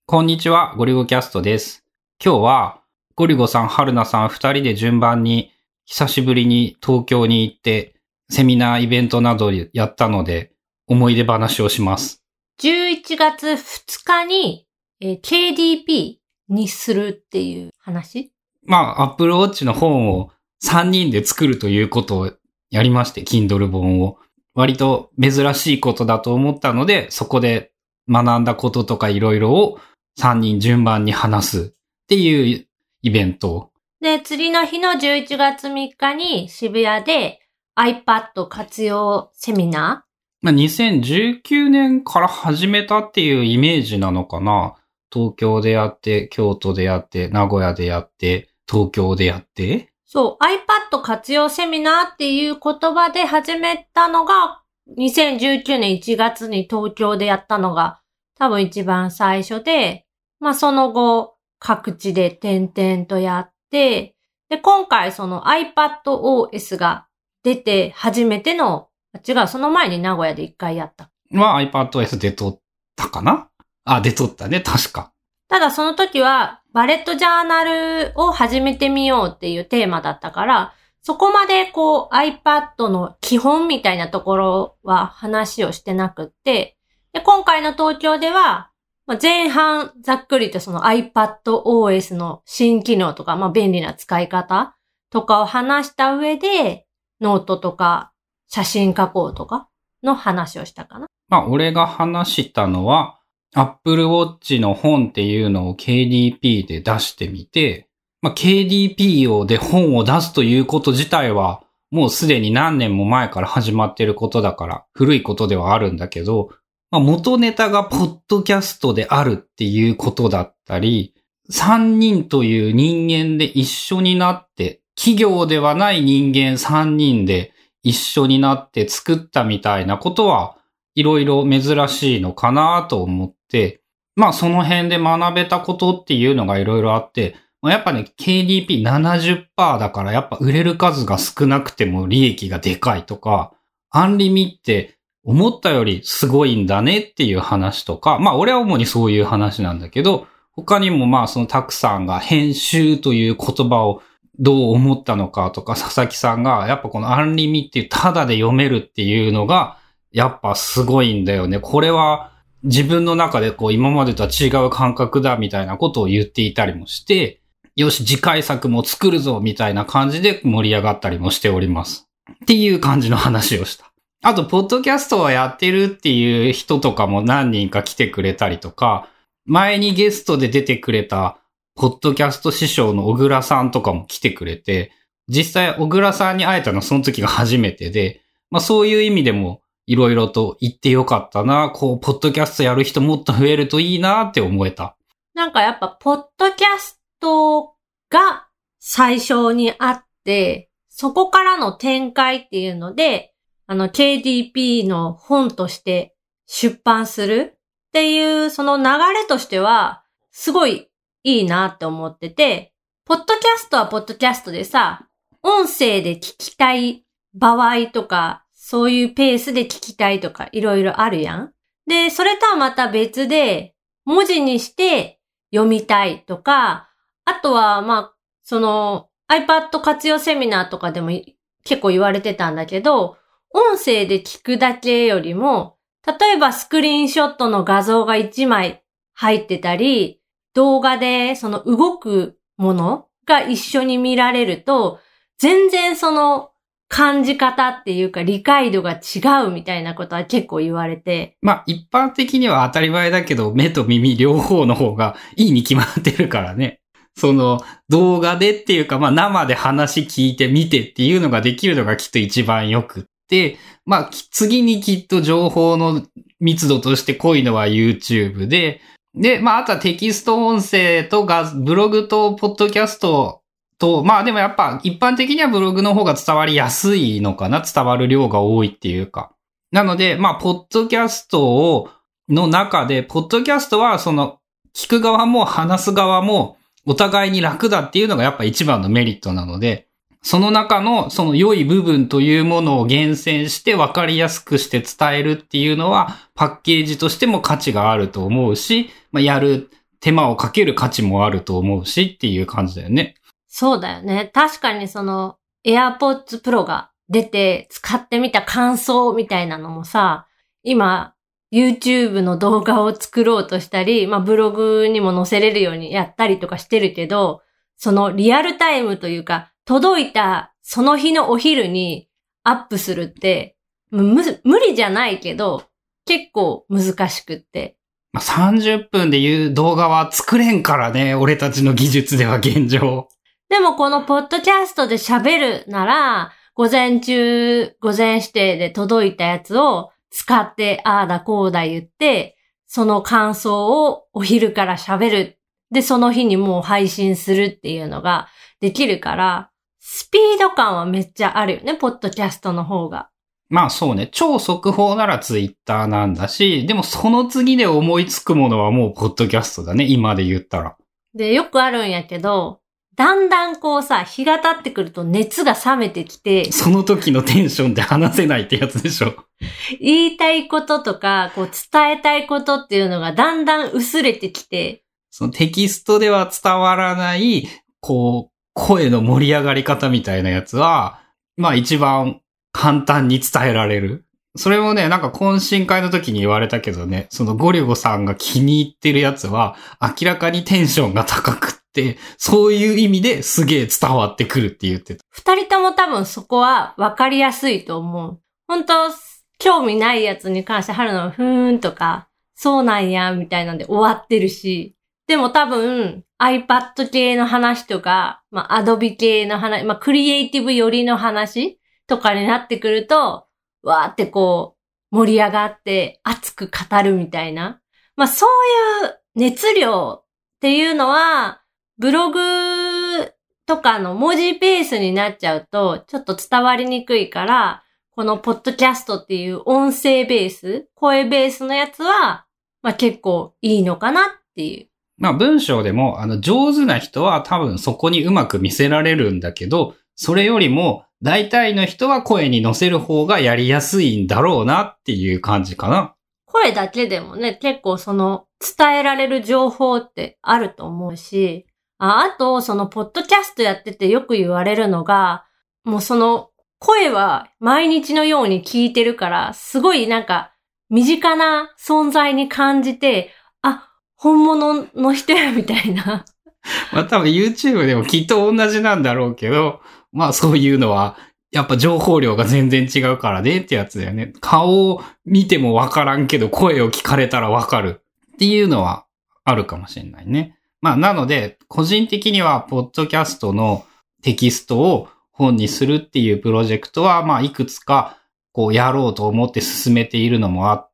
こんにちは、ゴリゴキャストです。今日は、ゴリゴさん、春菜さん二人で順番に、久しぶりに東京に行って、セミナー、イベントなどやったので、思い出話をします。 11月2日に、KDP にするっていう話？ Apple Watch の本を3人で作るということをやりまして、Kindle 本を。割と珍しいことだと思ったので、そこで学んだこととかいろいろを3人順番に話すっていうイベント。 で、次の日の11月3日に渋谷で iPad 活用セミナー。2019年から始めたっていうイメージなのかな。東京でやって、京都でやって、名古屋でやって、東京でやって。 そう、iPad 活用セミナーっていう言葉で始めたのが、2019年1月に東京でやったのが多分一番最初で、その後各地で点々とやって、で、今回その iPadOS が出て初めての、その前に名古屋で一回やった。 iPadOS 出とったかな？出とったね、確か。 ただその時は、バレットジャーナルを始めてみようっていうテーマだったから、そこまでiPad の基本みたいなところは話をしてなくって、で、今回の東京では、前半ざっくりとその iPadOS の新機能とか、便利な使い方とかを話した上で、ノートとか写真加工とかの話をしたかな。 俺が話したのは、Apple Watch の本っていうのを KDP で出してみて、KDP で本を出すということ自体は、もうすでに何年も前から始まってることだから、古いことではあるんだけど、元ネタがポッドキャストであるっていうことだったり、3人という人間で一緒になって、企業ではない人間3人で一緒になって作ったみたいなことは、いろいろ珍しいのかなと思って、その辺で学べたことっていうのがいろいろあって、やっぱね、KDP70% だからやっぱ売れる数が少なくても利益がでかいとか、アンリミって思ったよりすごいんだねっていう話とか、俺は主にそういう話なんだけど、他にもそのたくさんが編集という言葉をどう思ったのかとか、佐々木さんがやっぱこのアンリミっていうタダで読めるっていうのが、やっぱすごいんだよね。これは自分の中で今までとは違う感覚だみたいなことを言っていたりもして、よし、次回作も作るぞみたいな感じで盛り上がったりもしております。っていう感じの話をした。あと、ポッドキャストをやってるっていう人とかも何人か来てくれたりとか、前にゲストで出てくれた、ポッドキャスト師匠の小倉さんとかも来てくれて、実際小倉さんに会えたのはその時が初めてで、そういう意味でもいろいろと言ってよかったな、ポッドキャストやる人もっと増えるといいなって思えた。 なんかやっぱ、ポッドキャストが最初にあって、そこからの展開っていうので、KDP の本として出版するっていうその流れとしては、すごいいいなって思ってて、ポッドキャストはポッドキャストでさ、音声で聞きたい場合とか、そういうペースで聞きたいとかいろいろあるやん。で、それとはまた別で、文字にして読みたいとか、あとはその iPad 活用セミナーとかでも結構言われてたんだけど、音声で聞くだけよりも、例えばスクリーンショットの画像が1枚入ってたり、動画でその動くものが一緒に見られると、全然その感じ方っていうか理解度が違うみたいなことは結構言われて。 一般的には当たり前だけど、目と耳両方の方がいいに決まってるからね。その動画でっていうか、生で話聞いて見てっていうのができるのがきっと一番よくって、次にきっと情報の密度として濃いのは YouTube で、あとはテキスト音声とブログとポッドキャストと、でもやっぱ一般的にはブログの方が伝わりやすいのかな、伝わる量が多いっていうか。なので、ポッドキャストの中で、ポッドキャストはその聞く側も話す側もお互いに楽だっていうのがやっぱ一番のメリットなので、その中のその良い部分というものを厳選して分かりやすくして伝えるっていうのはパッケージとしても価値があると思うし、やる手間をかける価値もあると思うしっていう感じだよね。 そうだよね。確かにその AirPods Pro が出て使ってみた感想みたいなのもさ、今 YouTube の動画を作ろうとしたり、ブログにも載せれるようにやったりとかしてるけど、そのリアルタイムというか、届いたその日のお昼にアップするって、無理じゃないけど、結構難しくって。 30分でいう動画は作れんからね、俺たちの技術では現状。 でもこのポッドキャストで喋るなら、午前指定で届いたやつを使ってああだこうだ言って、その感想をお昼から喋る。で、その日にもう配信するっていうのができるから、スピード感はめっちゃあるよね、ポッドキャストの方が。 そうね、超速報ならツイッターなんだし、でもその次で思いつくものはもうポッドキャストだね、今で言ったら。 で、よくあるんやけど、だんだんこうさ、日が経ってくると熱が冷めてきて、 その時のテンションで話せないってやつでしょ。 言いたいこととか、こう伝えたいことっていうのがだんだん薄れてきて、 そのテキストでは伝わらない、声の盛り上がり方みたいなやつは、一番簡単に伝えられる。それもね、懇親会の時に言われたけどね、そのゴリゴさんが気に入ってるやつは、明らかにテンションが高くって、そういう意味ですげえ伝わってくるって言ってた。 二人とも多分そこは分かりやすいと思う。本当興味ないやつに関して春のふーんとか、そうなんや、みたいなんで終わってるし、でも多分 iPad 系の話とか、Adobe 系の話、クリエイティブ寄りの話とかになってくると、わーってこう盛り上がって熱く語るみたいな。そういう熱量っていうのは、ブログとかの文字ベースになっちゃうと、ちょっと伝わりにくいから、このポッドキャストっていう音声ベース、声ベースのやつは、結構いいのかなっていう。 文章でも、上手な人は多分そこにうまく見せられるんだけど、それよりも、大体の人は声に乗せる方がやりやすいんだろうなっていう感じかな。 声だけでもね、結構その、伝えられる情報ってあると思うし、あと、その、ポッドキャストやっててよく言われるのが、もうその、声は毎日のように聞いてるから、すごい身近な存在に感じて、本物の人やみたいな。 多分 YouTube でもきっと同じなんだろうけど、そういうのは、やっぱ情報量が全然違うからねってやつだよね。顔を見てもわからんけど声を聞かれたらわかるっていうのはあるかもしれないね。なので、個人的にはポッドキャストのテキストを本にするっていうプロジェクトは、いくつかやろうと思って進めているのもあって、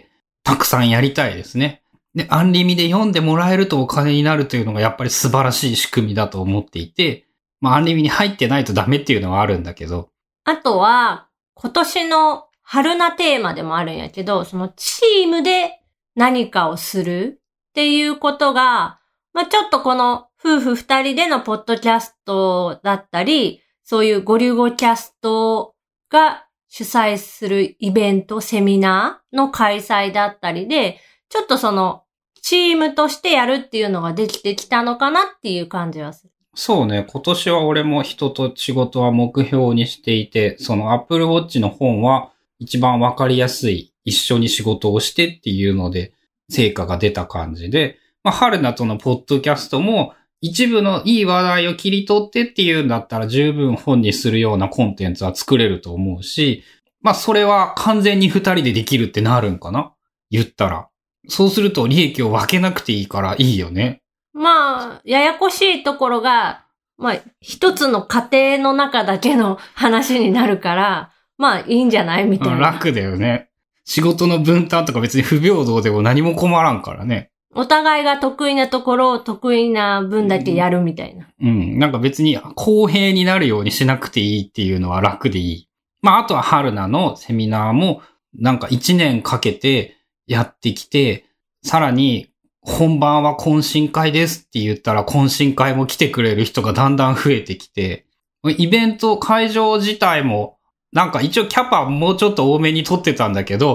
たくさんやりたいですね。で、アンリミで読んでもらえるとお金になるというのがやっぱり素晴らしい仕組みだと思っていて、アンリミに入ってないとダメっていうのはあるんだけど。 あとは、今年の春菜テーマでもあるんやけど、そのチームで何かをするっていうことが、ちょっとこの夫婦二人でのポッドキャストだったり、そういうゴリュゴキャストが主催するイベント、セミナーの開催だったりで、ちょっとそのチームとしてやるっていうのができてきたのかなっていう感じはする。 そうね、今年は俺も人と仕事は目標にしていて、その Apple Watch の本は一番わかりやすい一緒に仕事をしてっていうので成果が出た感じで、春菜とのポッドキャストも一部のいい話題を切り取ってっていうんだったら十分本にするようなコンテンツは作れると思うし、それは完全に二人でできるってなるんかな？言ったら。そうすると利益を分けなくていいからいいよね。 ややこしいところが、一つの家庭の中だけの話になるから、いいんじゃないみたいな。 楽だよね。仕事の分担とか別に不平等でも何も困らんからね。 お互いが得意なところを得意な分だけやるみたいな。 別に公平になるようにしなくていいっていうのは楽でいい。あとは春菜のセミナーも1年かけてやってきて、さらに本番は懇親会ですって言ったら懇親会も来てくれる人がだんだん増えてきて、イベント会場自体も一応キャパもうちょっと多めに取ってたんだけど、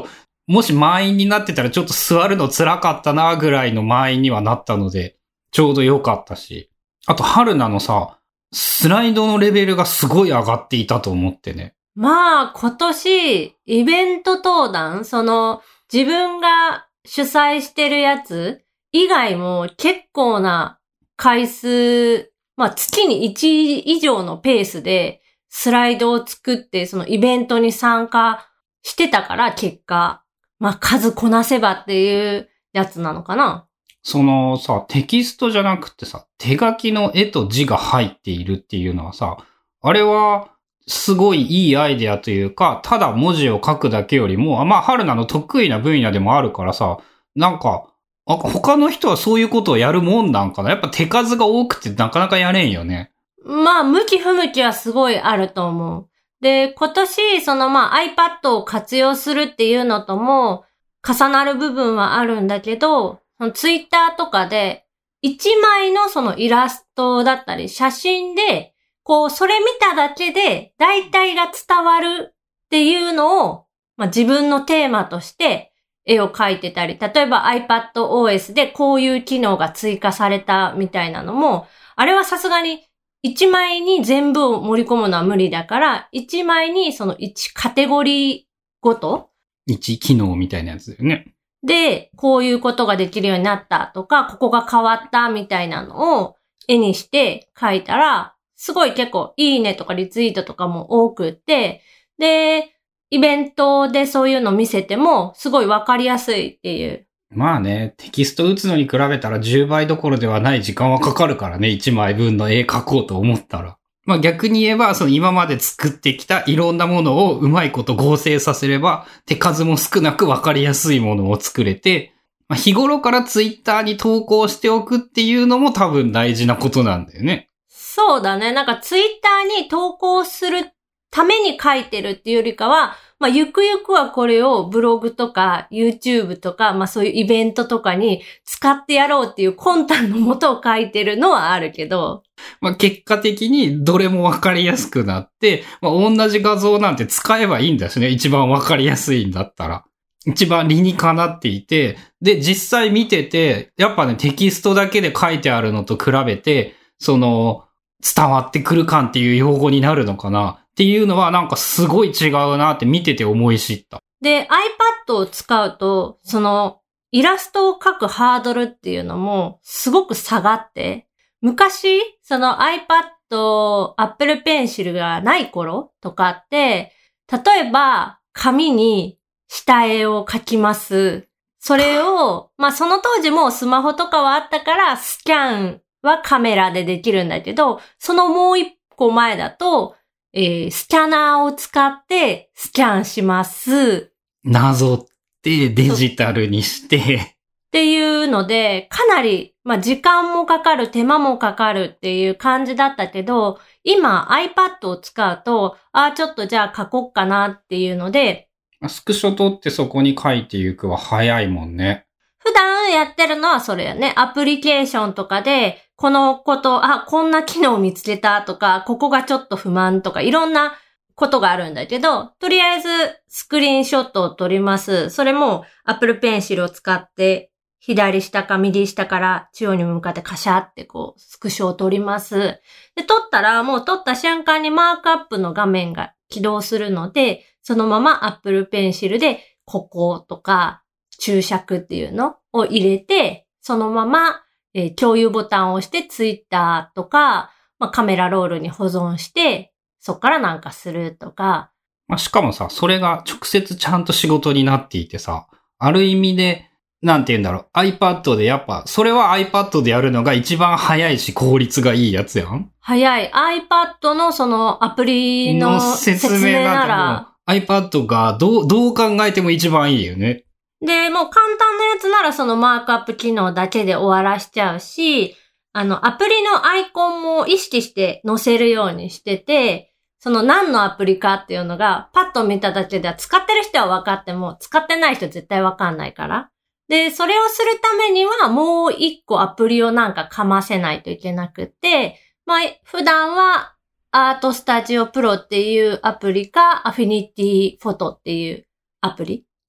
もし満員になってたらちょっと座るの辛かったなぐらいの満員にはなったので、ちょうど良かったし。あと、春菜のさ、スライドのレベルがすごい上がっていたと思ってね。 まあ、今年、イベント登壇、自分が主催してるやつ以外も結構な回数、まあ月に1以上のペースでスライドを作って、そのイベントに参加してたから結果、まあ数こなせばっていうやつなのかな。 そのさ、テキストじゃなくてさ、手書きの絵と字が入っているっていうのはさ、あれはすごいいいアイデアというか、ただ文字を書くだけよりも、まあ春菜の得意な分野でもあるからさ、なんか、他の人はそういうことをやるもんなんかな。やっぱ手数が多くてなかなかやれんよね。 まあ、向き不向きはすごいあると思う。で、今年、iPad を活用するっていうのとも重なる部分はあるんだけど、ツイッターとかで一枚のそのイラストだったり写真で、それ見ただけで大体が伝わるっていうのを、まあ、自分のテーマとして絵を描いてたり、例えば iPadOS でこういう機能が追加されたみたいなのも、あれはさすがに一枚に全部を盛り込むのは無理だから、一枚にその1カテゴリーごと 1機能みたいなやつだよね。 で、こういうことができるようになったとか、ここが変わったみたいなのを絵にして描いたら、すごい結構いいねとかリツイートとかも多くって、で、イベントでそういうの見せてもすごいわかりやすいっていう。 まあね、テキスト打つのに比べたら10倍どころではない時間はかかるからね、1枚分の絵描こうと思ったら。まあ逆に言えば、その今まで作ってきたいろんなものをうまいこと合成させれば、手数も少なくわかりやすいものを作れて、まあ、日頃からツイッターに投稿しておくっていうのも多分大事なことなんだよね。 そうだね。なんかツイッターに投稿するために書いてるっていうよりかは、まあ、ゆくゆくはこれをブログとか YouTube とか、まあそういうイベントとかに使ってやろうっていう魂胆のもとを書いてるのはあるけど。 まあ結果的にどれもわかりやすくなって、まあ同じ画像なんて使えばいいんだしね。一番わかりやすいんだったら。一番理にかなっていて、で実際見てて、やっぱねテキストだけで書いてあるのと比べて、伝わってくる感っていう用語になるのかなっていうのはなんかすごい違うなって見てて思い知った。 で、iPad を使うと、イラストを描くハードルっていうのもすごく下がって、昔、iPad、Apple Pencil がない頃とかって、例えば紙に下絵を描きます。それを、まあその当時もスマホとかはあったからスキャンはカメラでできるんだけど、そのもう一個前だと、スキャナーを使ってスキャンします。 なぞってデジタルにして。 っていうので、かなり、まあ、時間もかかる、手間もかかるっていう感じだったけど、今 iPad を使うと、ちょっとじゃあ書こっかなっていうので、 スクショ撮ってそこに書いていくは早いもんね。 普段やってるのはそれやね。アプリケーションとかで、このこと、こんな機能見つけたとか、ここがちょっと不満とか、いろんなことがあるんだけど、とりあえずスクリーンショットを撮ります。それも Apple Pencil を使って、左下か右下から中央に向かってカシャってスクショを撮ります。で、撮ったらもう撮った瞬間にマークアップの画面が起動するので、そのまま Apple Pencil でこことか注釈っていうのを入れて、そのまま、共有ボタンを押して Twitter とか、まあ、カメラロールに保存して、そっからなんかするとか。 まあ、しかもさ、それが直接ちゃんと仕事になっていてさ、ある意味で、なんて言うんだろう、iPad でやっぱ、それは iPad でやるのが一番早いし効率がいいやつやん。 早い。iPad のそのアプリの説明なら。 iPad がどう考えても一番いいよね。 で、もう簡単なやつならそのマークアップ機能だけで終わらしちゃうし、アプリのアイコンも意識して載せるようにしてて、その何のアプリかっていうのがパッと見ただけでは使ってる人は分かっても使ってない人絶対分かんないから。で、それをするためにはもう一個アプリをなんかかませないといけなくて、まあ普段はアートスタジオプロっていうアプリかアフィニティフォトっていうアプリ。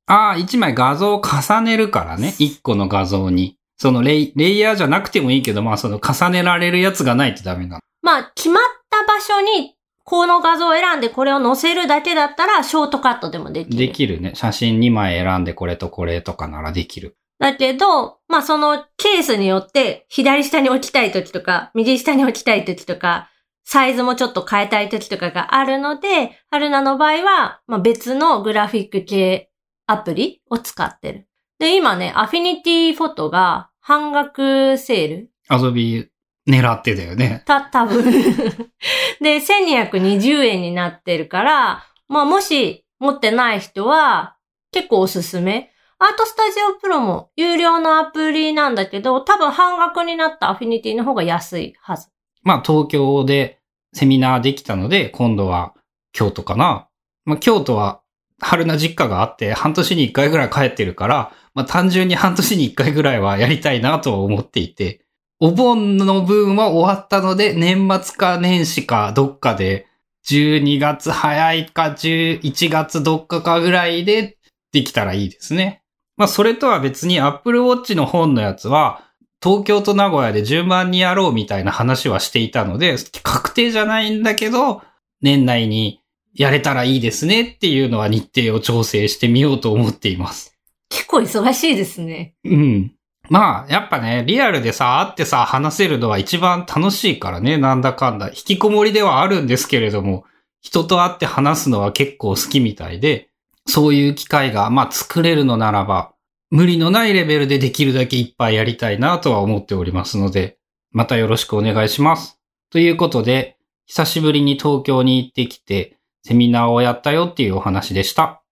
1枚画像を重ねるからね。1個の画像に。そのレイヤーじゃなくてもいいけど、その重ねられるやつがないとダメなの。 決まった場所に、この画像を選んでこれを載せるだけだったら、ショートカットでもできる。 できるね。写真2枚選んでこれとこれとかならできる。 だけど、そのケースによって、左下に置きたい時とか、右下に置きたい時とか、サイズもちょっと変えたい時とかがあるので、春菜の場合は、別のグラフィック系アプリを使ってる。で、今ね、アフィニティフォトが半額セール。 遊び狙ってたよね。 多分。で、1220円になってるから、もし持ってない人は結構おすすめ。アートスタジオプロも有料のアプリなんだけど、多分半額になったアフィニティの方が安いはず。 東京でセミナーできたので、今度は京都かな。京都は春菜実家があって半年に1回ぐらい帰ってるから、単純に半年に1回ぐらいはやりたいなとは思っていて、お盆の分は終わったので、年末か年始かどっかで、12月早いか11月どっかかぐらいでできたらいいですね。それとは別に Apple Watch の本のやつは、東京と名古屋で順番にやろうみたいな話はしていたので、確定じゃないんだけど、年内にやれたらいいですねっていうのは日程を調整してみようと思っています。 結構忙しいですね。 うん。やっぱね、リアルで会って話せるのは一番楽しいからね、なんだかんだ。引きこもりではあるんですけれども、人と会って話すのは結構好きみたいで、そういう機会が作れるのならば、無理のないレベルでできるだけいっぱいやりたいなとは思っておりますので、またよろしくお願いします。ということで、久しぶりに東京に行ってきて、セミナーをやったよっていうお話でした。